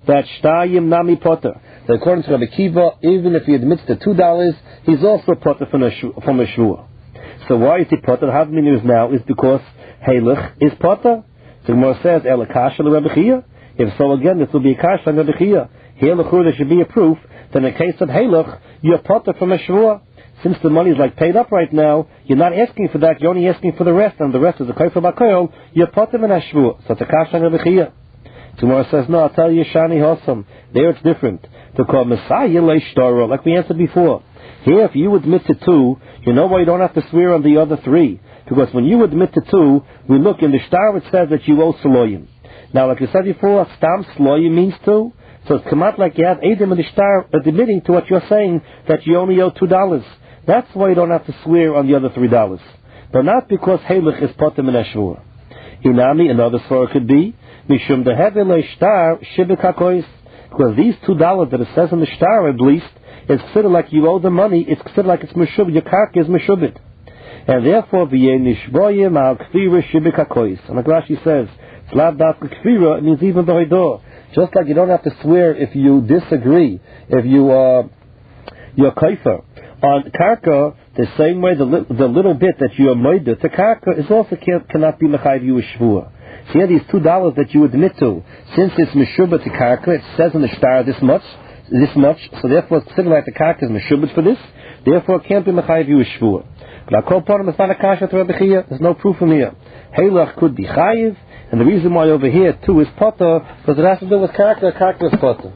that shtayim nami potter. That according to Rabbi Kiva, even if he admits to $2, he's also potter from a shvua. So why is he potter? The Havmin news now is because Heilich is potter. So Gemara says, El kasha Rabbi Chia. If so, again, this will be a kasha on Rabbi Chia. Here, there should be a proof that in the case of Heilich, you're potter from a shvua. Since the money is like paid up right now, you're not asking for that, you're only asking for the rest, and the rest is a kofer bakoil, you're potter min hashvua. So it's a kasha on Rabbi Chia. Tomorrow says, no, I'll tell you, Shani Hossam. There it's different. To call Messiah Leishtara, like we answered before. Here, if you admit to 2, you know why you don't have to swear on the other 3. Because when you admit to 2, we look in the shtar, it says that you owe Saloyim. Now, like we said before, Stam Saloyim means 2. So it's come out like you have Adam in the shtar admitting to what you're saying, that you only owe $2. That's why you don't have to swear on the other $3. But not because Heilich is potem in Ashvur. Inami, another svara could be, Mishum dehevele shtar shibik hakois. Because these $2 that it says in the shtar, at least, is considered like you owe the money, it's considered like it's meshubit, your karka is meshubit. And therefore, v'yeh nishboyim al kfira shibik hakois. And like Rashi says, slav daf kfira, it means even b'hoidor. Just like you don't have to swear if you disagree, if you're kaifer. On karka, the same way the little bit that you are moida to karka is also cannot be mechayiv you a shvua. So here these $2 that you admit to, since it's meshubah to karka, it says in the shtar this much, so therefore it's considered like the karka is meshubah for this, therefore it can't be mechayiv you a shvua. But I call upon him, it's not a kasha to Rabbi Chia, there's no proof from here. Heilach could be chayiv, and the reason why over here 2 is potter, because it has to do with karka is potter.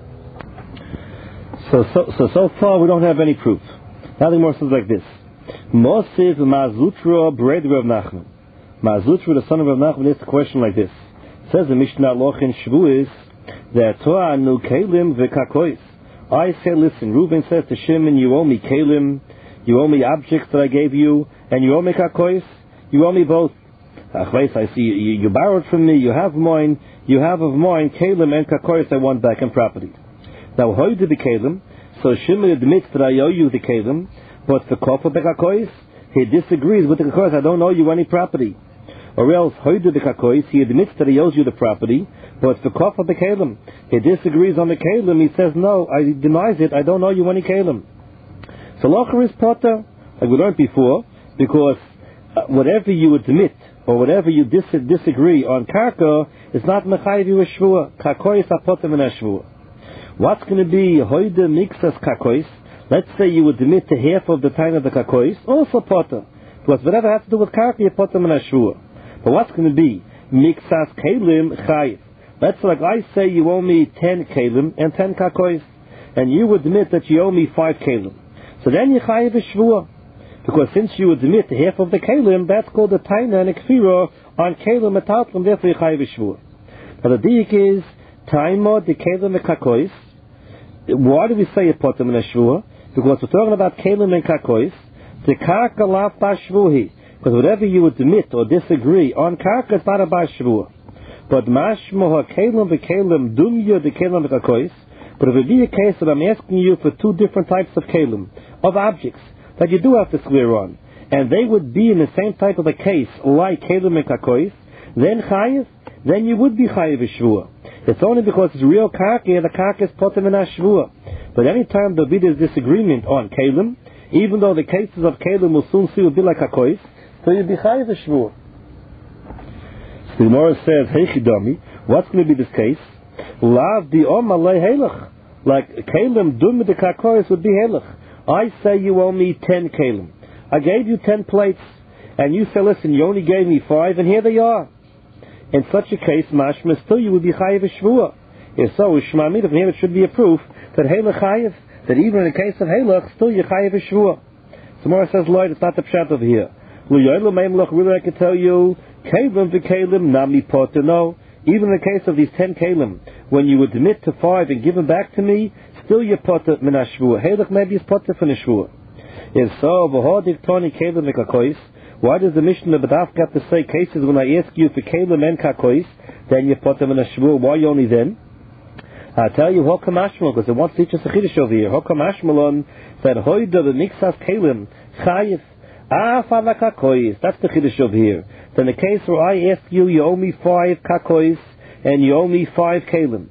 So far we don't have any proof. Now the Gemara says like this: Mosiv Mazutra Bred Rav Nachman. Mazutra, the son of Rav Nachman, asks a question like this. It says the Mishnah Lochin Shvuis that Torah nu Kalim v'Kakois. I say, listen, Reuben says to Shimon, you owe me Kalim, you owe me objects that I gave you, and you owe me Kakois. You owe me both. Achleis, I see you borrowed from me. You have mine. You have of mine Kalim and Kakois. I want back in property. Now, how do the Kalim? So Shimon admits that I owe you the Kalim, but the Kofa Bekakois, he disagrees with the Kakois. I don't owe you any property. Or else, how do the Kakois? He admits that he owes you the property, but the Kofa Bekalim, he disagrees on the Kalim. He says, no, I denies it. I don't owe you any Kalim. So Locher is Potter, like we learned before, because whatever you admit or whatever you disagree on Karka is not Mechayiv you a Shvua. Kakois are Potter min Shvua. What's going to be Hoide Mixas Kakois? Let's say you would admit to half of the time of the Kakois, also Potter. Because whatever has to do with Karka, you Potter min Shvua. But what's going to be Mixas Kalim Chayiv? Let's say like I say you owe me 10 Kalim and 10 Kakois, and you admit that you owe me 5 Kalim. So then you Chayiv a Shvua. Because since you admit to half of the Kalim, that's called a Taina and a Kfira on Kalim and Tatlam, therefore you Chayiv a Shvua. Now the Diik is Taima de Kalim and Kakois. Why do we say a Potem and a Shvua? Because we're talking about Kalim and Kakois. The Karka lav bashvuhi. Because whatever you admit or disagree on Karka, it's not a bashvua. But mashmoha Kalim v'Kalim dumya de Kalim Kakois. But if it be a case that I'm asking you for 2 different types of Kalim, of objects, that you do have to swear on, and they would be in the same type of a case, like Kalim and Kakois, then you would be Chayiv Shvua. It's only because it's real Karka, and the Karka is Potem and Shvua. But any time there'll be this disagreement on Kalim, even though the cases of Kalim will soon see will be like Kakois, so you'd be Chayiv Shvua. So the Gemara says, Hey Chidami, what's going to be this case? Lav di Omalei Helach. Like Kalim dum de Kakois would be Helach. I say you owe me 10 Kalim. I gave you 10 plates, and you say, listen, you only gave me 5, and here they are. In such a case, mashma still you would be chayiv shvua. If so, shmamid, from here it should be a proof that Helach chayiv, that even in the case of Helach, still you chayiv shvua. Tomorrow says, Lloyd, it's not the pshat over here. Really, I can tell you, Kalim v'Kalim nami poter. No, even in the case of these 10 Kalim, when you admit to 5 and give them back to me, still you potter min hashvua. Helach maybe is potter from the shvua. If so, v'hodik toni Kalim v'Kakois. Why does the Mishnah B'daf have to say cases when I ask you for Kalim and Kakois, then you put them in a shvur? Why only then? I'll tell you, Hokam Ashmal, because it wants to teach us a chiddush over here. Hokam Ashmalon said, Hoida v'mixas Kalim, Chayiv, Afala Kakois. That's the chiddush over here. Then the case where I ask you, you owe me 5 Kakois, and you owe me 5 Kalim.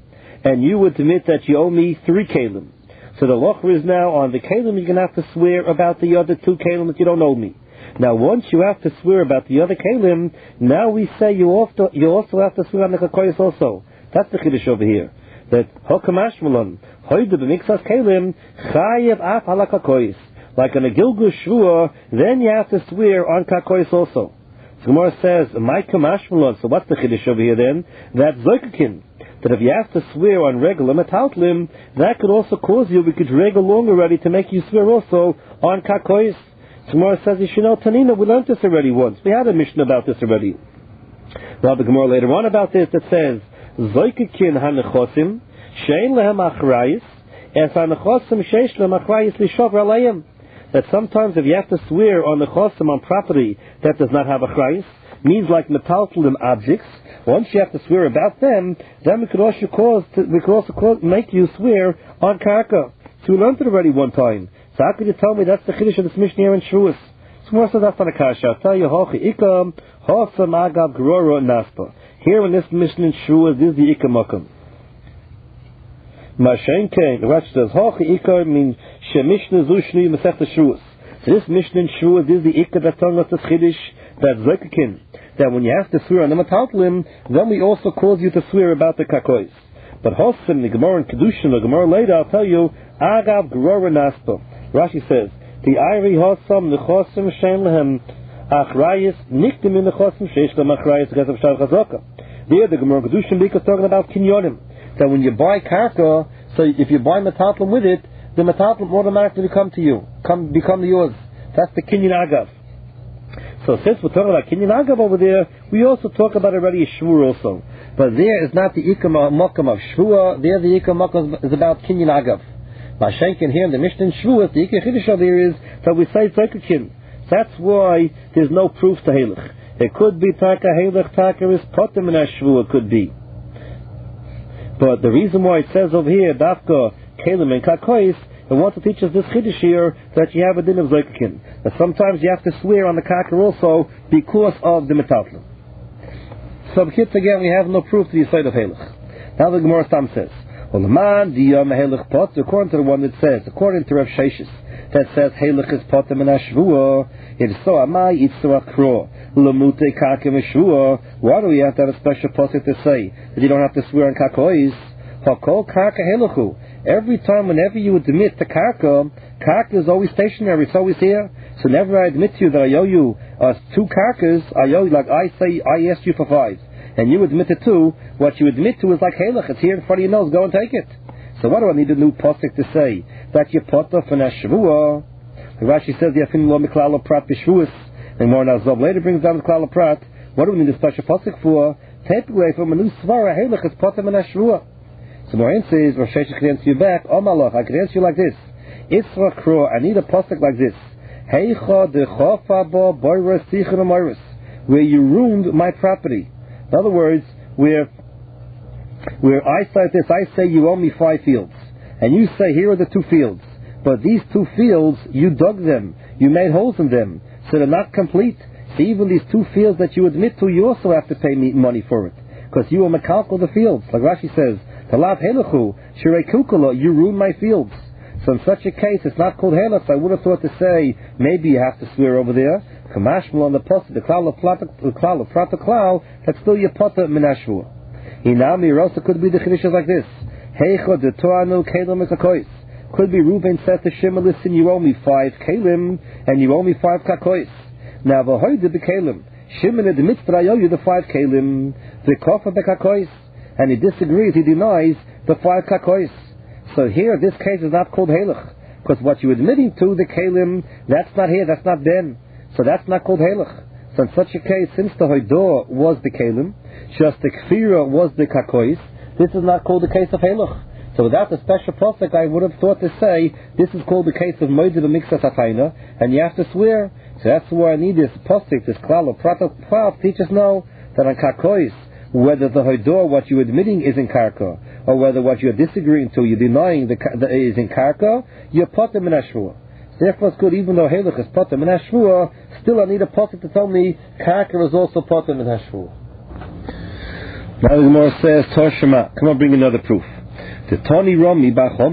and you would admit that you owe me 3 kelim. So the locha is now on the kelim, you're going to have to swear about the other 2 kelim that you don't owe me. Now, once you have to swear about the other kelim, now we say you also have to swear on the kakoyis also. That's the chiddush over here. That hokamashmalon hoyde b'mixas kelim chayev af ala kakoyis. Like on a gilgush shvua, then you have to swear on kakoyis also. So Gemara says, my kamashmalon. So what's the chiddush over here then? That zoikakin. That if you have to swear on regular metaltlim, that could also cause you, we could drag along already to make you swear also on kakoyis. Gemara says, you should know, Tanina, we learned this already once. We had a mission about this already. Now the Gemara later on about this that says, Zoikakin hanechosim, shein lehem achrayis, es hanechosim sheish lehem achrayis lishover alayim. That sometimes if you have to swear on the chosim on property that does not have achrayis, means like metaltlim objects, once you have to swear about them, then we could also make you swear on karka. So we learned it already one time. So how could you tell me that's the chiddush of this mission here in Shavuos? So more so that's not a kasha. I'll tell you, hochi ikam, hosam agav groro naspa. Here in this mission in Shavuos, this is the ikam makam. Mashenke, the Rashi says, hochi ikam means shemishna zushni mesechta Shavuos. So this mission in Shavuos, this is the ikam that's telling us this chiddush, that's zoikakin. That when you have to swear on the metaltlim, then we also cause you to swear about the kakois. But hosam, the Gemara in Kedushin, the Gemara later, I'll tell you, agav groro naspa. Rashi says, the Iri Hosam, the Chosim Shein Lehem Achrayis, Niktim in the Chosim Sheish Lehem Achrayis, Gesav Shav Chazaka. There, the Gemara Kedushin Bika is talking about Kinyonim. That when you buy karka, so if you buy metatlim with it, the metatlim automatically become yours. That's the Kinyan Agav. So since we're talking about Kinyan Agav over there, we also talk about already a Shvur also. But there is not the Ikam Makam of Shvur, there the Ikam Makam is about Kinyan Agav. Mashenkin here in the Mishnah in Shavuos, the Ikar Chiddush over here is that we say Tzakakin. That's why there's no proof to Halach. It could be Taka Halach, Taka is Potem in Shavuos, could be. But the reason why it says over here, Dafka, Kelim and Kakois, it wants to teach us this Chiddush here, that you have a din of Tzakakin. That sometimes you have to swear on the Kakar also because of the Metatlim. So again, we have no proof to the side of Halach. Now the Gemara Stam says, according to the one that says, according to Rav Sheshis, that says Halach is potem in Ashvua, it is so amai itzua kro lemute kakem Ashvua. Why do we have to have a special posik to say that you don't have to swear on kakois? Hakol karka halachu. Every time, whenever you admit the karka is always stationary. It's always here. So whenever I admit to you that I owe you 2 karkas, I owe you, like I say, I asked you for 5. And you admit it to, what you admit to is like halach, it's here in front of your nose, go and take it. So what do I need a new posik to say? That you put off in a Shavua. Rashi says, Yafin lo miklala prat b'shvuas. And more Nazov later brings down the klala prat. What do we need a special posik for? Take away from a new svara, halach is put in a Shavua. So Morin says, Rosh Hashanah can answer you back, oh malach, I can answer you like this. Isra kro, I need a posik like this. Heicha de chofa bo boiras tichon amoiras. Where you ruined my property. In other words, where I say this, I say you owe me 5 fields, and you say here are the 2 fields, but these 2 fields you dug them, you made holes in them, so they're not complete. So even these 2 fields that you admit to, you also have to pay me money for it, because you are mekalkel the fields. Like Rashi says, Talav helachu shirei kukala, you ruined my fields. So in such a case, it's not called halach. I would have thought to say maybe you have to swear over there. Kamashmal on the post, the klal of proper klal, that's still your potter minashvua. Inami also could be the chiddush like this. Heicha de toanu kelim kakois. Could be Reuben says to Shimon, listen, you owe me 5 kelim and you owe me 5 kakois. Now v'hoyde the kelim. Shimon admits that I owe you the 5 kelim, the kofa the kakois, and he disagrees. He denies the 5 kakois. So here, this case is not called halach, because what you're admitting to, the kelim, that's not here, that's not then. So that's not called halach. So in such a case, since the hoidor was the kelim, just the kfira was the kakois, this is not called the case of halach. So without the special posek, I would have thought to say, this is called the case of moed b'mixas hatayna, and you have to swear. So that's why I need this posek, this klal of prato klal, teachers know that on kakois, whether the hoidor, what you're admitting is in karka, or whether what you're disagreeing to, you're denying is in karka, you're potem in ashvua. Therefore it's good, even though halach is potem in ashvua, still I need a posek to tell me karka is also potem in ashvua. Now the Gemara says, Toshima, come on, bring another proof. The Tani Rami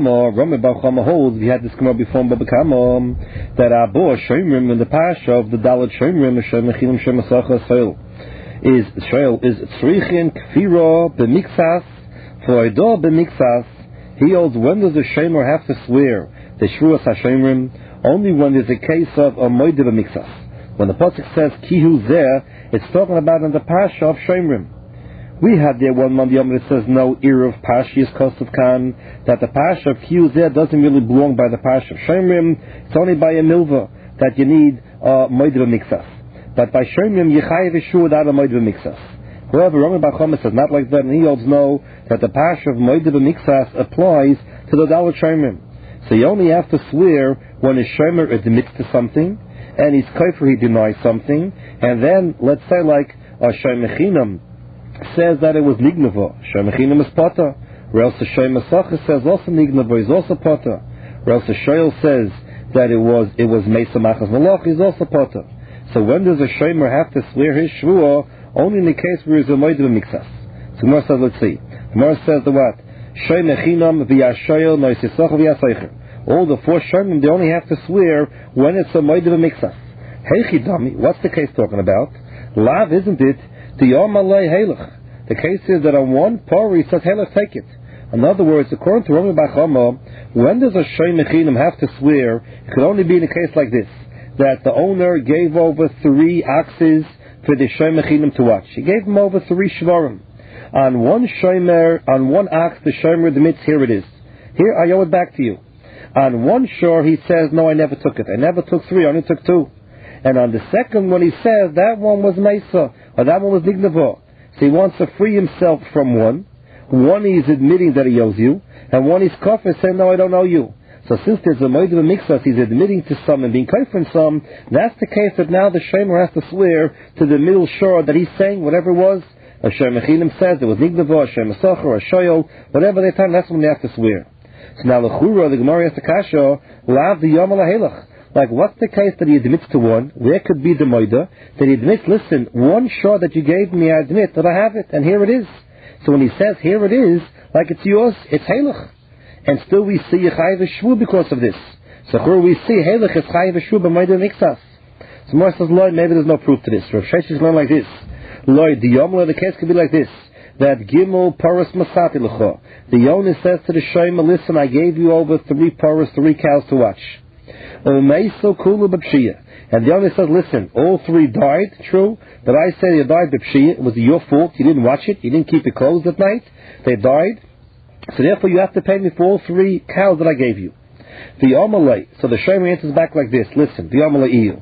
Bar Chama holds, we had this come up before in Baba Kama, that Abo Shomrim in the Pasha of the Dalet Shomrim Shemechinim Shemasacha Soil is Tzrichin Kfira B'Mixas Floido B'Mixas. He holds, when does a Shomer have to swear the Shruas HaShomrim? Only when there's a case of a Moide B'Mixas. When the Pasuk says Kihu Zeh, it's talking about in the Pasha of Shomrim. We had there one Monday that says no Eruv Pashias Kosov Khan, that the Pasha of Kihu Zeh doesn't really belong by the Pasha of Shomrim. It's only by a Milva that you need Moide B'Mixas. But by Shomrim, Yechayev Yeshua without a Moed B'Mixas. However, Rami Bar Chama says not like that, and he holds no, that the Pasha of Moed B'Mixas applies to the Dalet Shomrim. So you only have to swear when a Shomer admits to something, and he's kafir, he denies something, and then, let's say like a Shemechinam says that it was Nignava, Shemechinam is Potter, or else the Shemesach says also Nignava, is also Potter, or else the Shoel says that it was Mesa Machas Malach, is also Potter. So when does a Shomer have to swear his Shvuah? Only in the case where he's a Moed B'Mixas. So Gemara says, let's see. Gemara says the what? Shemechinam v'yashoyel noisisach v'yasaycher. All the four Shomim, they only have to swear when it's a Moed B'Mixas. Heichi Dami, what's the case talking about? Lav, isn't it? The Yom Alei Helech. The case is that on one Pori says Helech, take it. In other words, according to Rami Bar Chama, when does a Shemechinam have to swear? It could only be in a case like this, that the owner gave over 3 oxes for the Shemechinam to watch. He gave him over 3 shvarim. On one ox, the Shomer admits, here it is. Here, I owe it back to you. On one shore, he says, no, I never took it. I never took 3, I only took 2. And on the second one, he says, that one was Mesa, or that one was Nignava. So he wants to free himself from one. One he's admitting that he owes you, and one he's kafir, saying, no, I don't owe you. So since there's a Moed B'Mixas, he's admitting to some and being kafir in some, that's the case that now the Shomer has to swear to the middle shore that he's saying, whatever it was, a Shemechinam says, it was Nignava, a Shemesach, or a Shoyol, whatever they time, that's when they have to swear. So now the Chura, the Gemara has to kasha, Lav the Yom Alahelach. Like, what's the case that he admits to one? Where could be the Moida? That he admits, listen, one shore that you gave me, I admit that I have it, and here it is. So when he says, here it is, like it's yours, it's Helach. And still we see Yechayev Shvu because of this. So here we see Helach is Chayev Shvu b'Moed B'Mixas. So Mor says, Lord, maybe there's no proof to this. Rav Sheshes learned like this. Lord, the Yomla, the case could be like this. That Gimel Paras Masati L'cho. The Yonah says to the Shomer, listen, I gave you over 3 Paras, 3 cows to watch. Umeiso Kulu B'Pshiyah. And the Yonah says, listen, all 3 died, true, but I say they died B'Pshiyah. It was your fault, you didn't watch it, you didn't keep it closed at night, they died. So therefore you have to pay me for all 3 cows that I gave you. The Amalei, so the Shomer answers back like this, listen, the Amalei Iyul.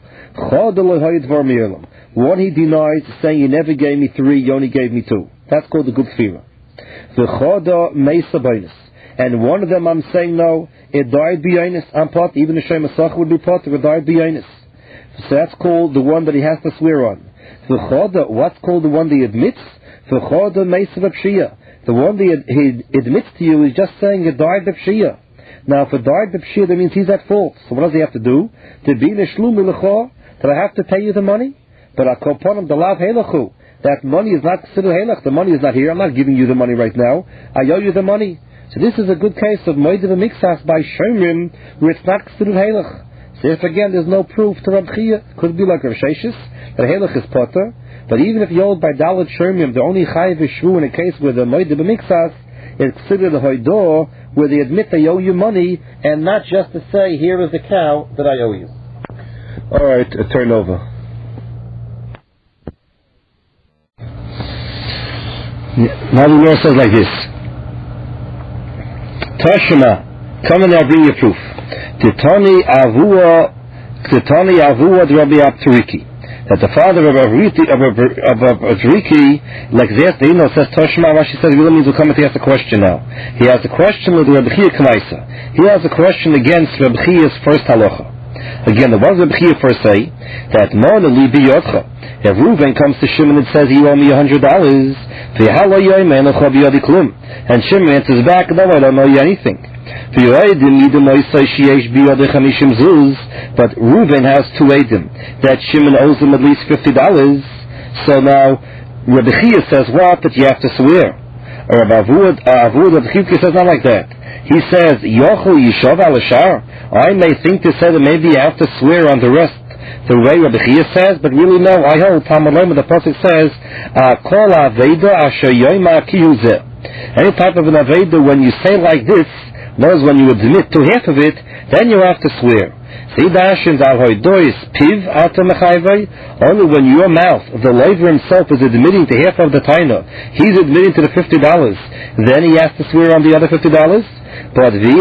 One he denies, saying you never gave me 3, you only gave me 2. That's called the good fear. The Choda Mesa B'Inus. And one of them I'm saying no, it died B'Inus, I'm pot, even the Shemesach would be pot, it died B'Inus. So that's called the one that he has to swear on. The Choda, what's called the one that he admits? The Choda Mesa B'Pshiyah. The one that he admits to you is just saying it died B'Pshiyah. Now if it died B'Pshiyah, that means he's at fault. So what does he have to do? To be Neshlum L'cho, that I have to pay you the money? But I call upon him the Lav Helachu. That money is not considered Helach. The money is not here. I'm not giving you the money right now. I owe you the money. So this is a good case of Moed B'Mixas by Shomrim, where it's not considered Helach. So if again there's no proof to Rav Chia, it could be like Rav Sheshes, that Helach is Potter. But even if you hold by Dalet Shomrim, the only Chayev Shvu in a case where the Moed B'Mixas is considered a Hoidor, where they admit they owe you money, and not just to say, here is the cow that I owe you. Alright, turn over. Now the Lord says like this. Tashma, come and I'll bring you proof. Titani Avua Rabbi Abturiki. That the father of Abturiki, like this, the Ino says Tashma, Rashi says, really means will come and he has a question now. He has a question with Rabbi Chia Kamaisa. He has a question against Rabbi Chia's first halacha. Again, the ones Rabbi Chia first say that Mona li biyotcha. If Reuven comes to Shimon and says, you owe me $100, and Shimon answers back, no, I don't owe you anything. But Reuven has 2 edim that Shimon owes him at least $50. So now Rabbi Chia says what? That you have to swear. Avud of Chivki says not like that. He says, Yochel Yishov al-Ashar. I may think to say that maybe you have to swear on the rest, the way Rabbi Chia says, but really no, I hold Talmud Lema, the Pasuk says, Kol Aveda Asher Yoima Kiyuzeh. Any type of an Aveda, when you say like this, knows when you admit to half of it, then you have to swear. Only when your mouth, the laver himself, is admitting to half of the taina, he's admitting to the $50, then he has to swear on the other $50. But he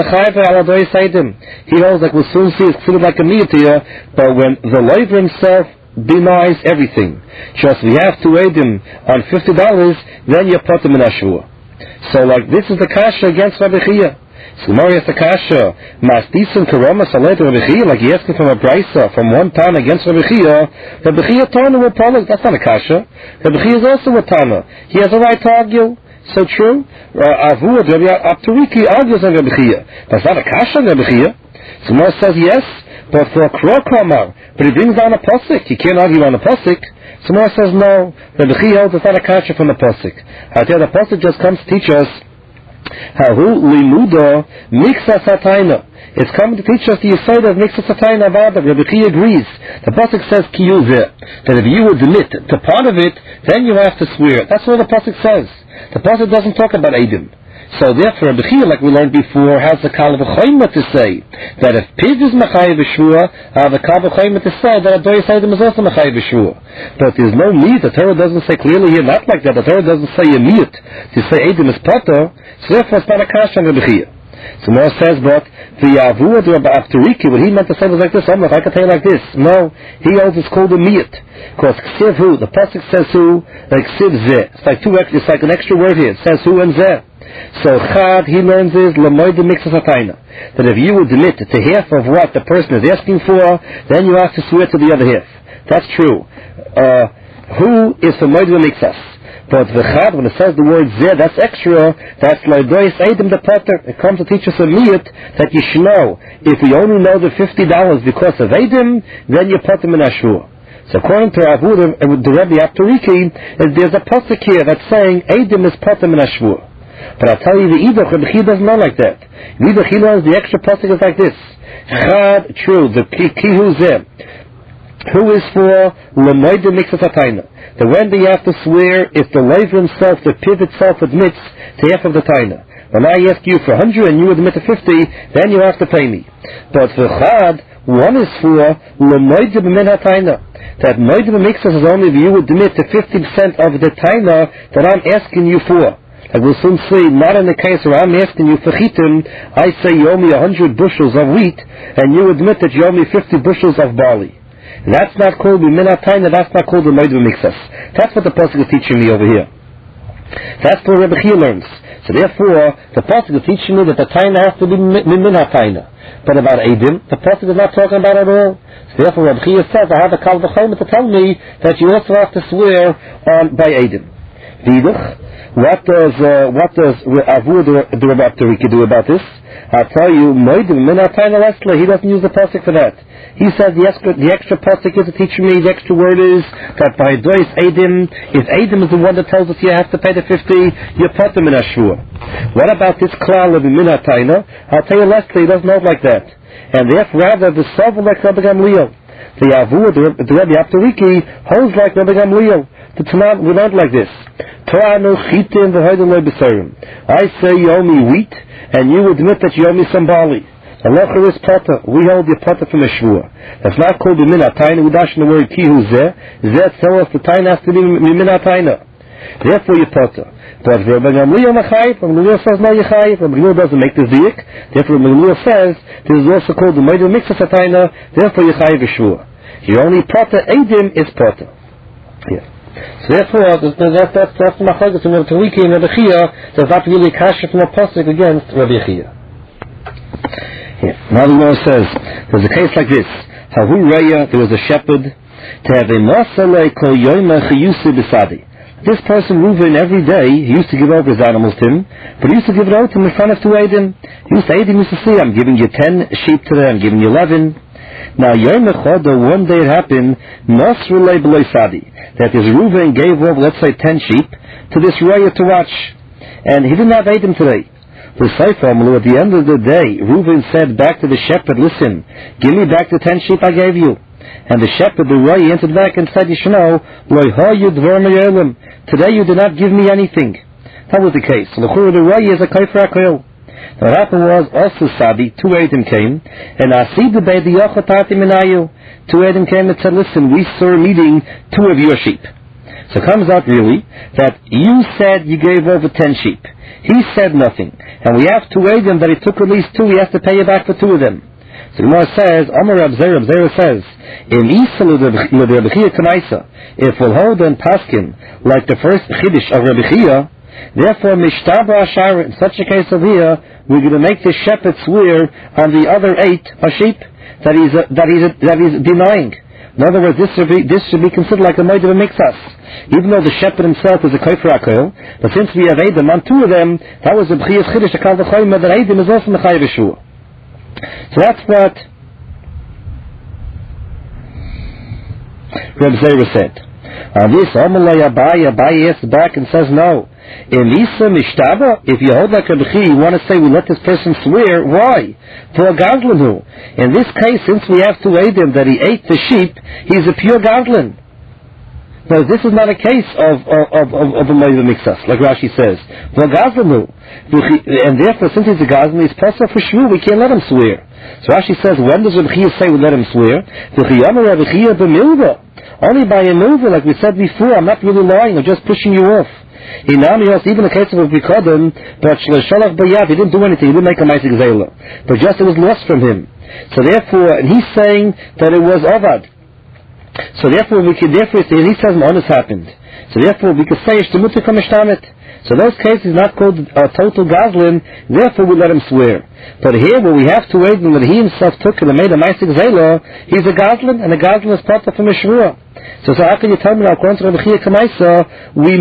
holds like we'll soon see, it's considered like a miyatiyah, but when the laver himself denies everything, just we have to aid him on $50, then you put him in ashur. So like this is the kasha against Rabbi Chia. So Gemara has the kasha, Masdisun Karama Salet Rabbi Chia, like he asked from a brisa from one Tana against Rabbi Chia. Rabbi Chia Tana will probably, that's not a kasha. Rabbi Chia is also a Tana. He has a right to argue. So true. Avud Rabbi Apturiki argues on Rabbi Chia. That's not a kasha on Rabbi Chia. So Gemara says yes, but for a Krokamar, but he brings down a pasuk. You can't argue on a pasuk. So Gemara says no. Rabbi Chia holds it's not a kasha from the pasuk. I tell you, the pasuk just comes to teach us Hahu limudo mixas hatayna. It's coming to teach us the yesod of mixas hatayna avada. Rabbi Chia agrees. The pasuk says kiyuzeh, that if you admit to part of it, then you have to swear. That's what the pasuk says. The pasuk doesn't talk about edim. So therefore, Rabbi Chia, like we learned before, has the kal v'choyma to say that if piv is mechayev b'shvua, the kal v'choyma to say that a doyis edim is also mechayev b'shvua. But there's no need. The Torah doesn't say clearly here, not like that. The Torah doesn't say a miyut to say edim is potter. So therefore, it's not a kasha on Rabbi Chia. So Mor says, but the Avud Rabbi Apturiki, what he meant to say was like this. I'm like, I can tell you like this. No, he holds it's called a miyut. Because ksiv hu, the pasuk says hu, like ksiv zeh. It's like it's like an extra word here. It says hu and zeh. So chad, he learns is lamoid mixas hatayna, that if you admit to half of what the person is asking for, then you have to swear to the other half. That's true. Who is for moed mixas? But the chad, when it says the word zeh, that's extra. That's loidois edim the potter. It comes to teach us a miyut that you should know. If we only know the $50 because of edim, then you put them in ashur. So according to Avud, the Rebbe Apturiki, there's a pasuk here that's saying edim is put them in ashur. But I'll tell you the Eidah, Rabbi Chia doesn't know like that. The Eidah, he learns the extra pasuk is like this. Chad, true, the kihu zeh. Who is for lemoide mixas hatayna? That when do you have to swear if the laver himself, the piv itself admits to half of the taina? When I ask you for 100 and you admit to 50, then you have to pay me. But for chad, one is for lemoide b'min hatayna. That moide mixas is only if you admit to 50% of the taina that I'm asking you for. Like we'll soon see, not in the case where I'm asking you for chitim, I say you owe me 100 bushels of wheat, and you admit that you owe me 50 bushels of barley. That's not called b'min hatayna, that's not called the moed b'mixas. That's what the pasuk is teaching me over here. That's what Rabbi Chia learns. So therefore, the pasuk is teaching me that the taina has to be b'min hatayna. But about edim, the pasuk is not talking about it at all. So therefore, Rabbi Chia says, I have a kal v'chomer to tell me that you also have to swear on by edim. Vidach, what does Avud the Rabbi Apturiki do about this? I'll tell you, moedim min hatayna lesla, he doesn't use the pasuk for that. He says the extra pasuk is to teach me, the extra word is that by dois edim, if edim is the one that tells us you have to pay the 50, you put them in ashur. What about this klal of min hatayna? I'll tell you Leslie, he doesn't know it like that. And therefore, rather, the sovereign like Rabbi Gamliel. The Avud, the Rabbi Apturiki, holds like Rabbi Gamliel. The Tanakh, we learned like this. I say you owe me wheat, and you admit that you owe me some barley. Allah is potter. We hold your potter from a shvur. That's not called the min hatayna. We dash in the word kihu zeh. Zeh tells us the taina has to be min hatayna. Therefore you potter. But Rabbi Gamliel mechayev. Rabbi Gamliel says no yechayev. Rabbi Gamliel doesn't make this diuk. Therefore Rabbi Gamliel says this is also called the moed mixas hatayna. Therefore yechayev shvur. You only potter edim is potter. Yeah. So therefore, that's the machlokes from Rabbi Apturiki and Rabbi Chia. There's not really a kasha from a pasuk against Rabbi Chia. Now the Gemara says, there's a case like this. Hahu Reya, there was a shepherd, to have a masalei kol yoyma chiyusi besadi. This person, Reuven, every day, he used to give over his animals to him, but he used to give it out to him in front of two Eidim. He used to say, I'm giving you 10 sheep today, I'm giving you 11. Now, Yom Echad, one day it happened, Nasrulei b'loy sadi, that this Reuven gave over, let's say, 10 sheep, to this Reya to watch. and he didn't have Edom today. For Seifamu, at the end of the day, Reuven said back to the shepherd, listen, give me back the 10 sheep I gave you. And the shepherd, the Roy, answered back and said, Yishno, today you did not give me anything. That was the case. So the Roy is a Kaifer HaKoil. Now what happened was, also Sadi, 2 Edom came, and Asid the Beit Yochotati Minayu. 2 Edom came and said, listen, we saw a meeting 2 of your sheep. So it comes out really that you said you gave over 10 sheep. He said nothing. And we have 2 Edom that he took at least 2, he has to pay you back for 2 of them. So the Gemara says, Amar Rab Zera says, if we'll hold on Paskin like the first Chiddush of Rabbi Chia, therefore Mishtaba Ashar, in such a case of here, we're going to make the shepherd swear on the other 8 sheep that he's denying. In other words, this should be considered like a Moed of a Mixas. Even though the shepherd himself is a Kaifer HaKoil, but since we have Edom on 2 of them, that was a B'chiyas Chiddush, a Kal V'choyim, that Edom is also Mechai V'shua. So that's what Reb Zera said. On this, Amalai Abaye asks back and says, no. In Isa Mishtaba, if you hold like a B'chi, you want to say we let this person swear, why? For a Gazlan. In this case, since we have to aid him that he ate the sheep, he's a pure Gazlan. Now, this is not a case of a Moed Mixas, like Rashi says. For Gazlan. And therefore, since he's a Gazlan, he's possible for Shvu, we can't let him swear. So Rashi says, when does Reb Chia say we let him swear? Only by a milva, like we said before, I'm not really lying, I'm just pushing you off. Even the case of Bikodim, but Shalach Bayad, he didn't do anything, he didn't make a Maisik Zayla. But just it was lost from him. So therefore, and he's saying that it was Avad. So therefore, and he says Ma'onis happened. So therefore, we could say Ishtamutika Mishtamet. So those cases not called total Gazlan, therefore we let him swear. But here, where we have to wait when he himself took and made a Maisik Zayla, he's a Gazlan, and a Gazlan is part of a Mishruah. So how can you tell me, according to Rabbi Chia Kamaisa, we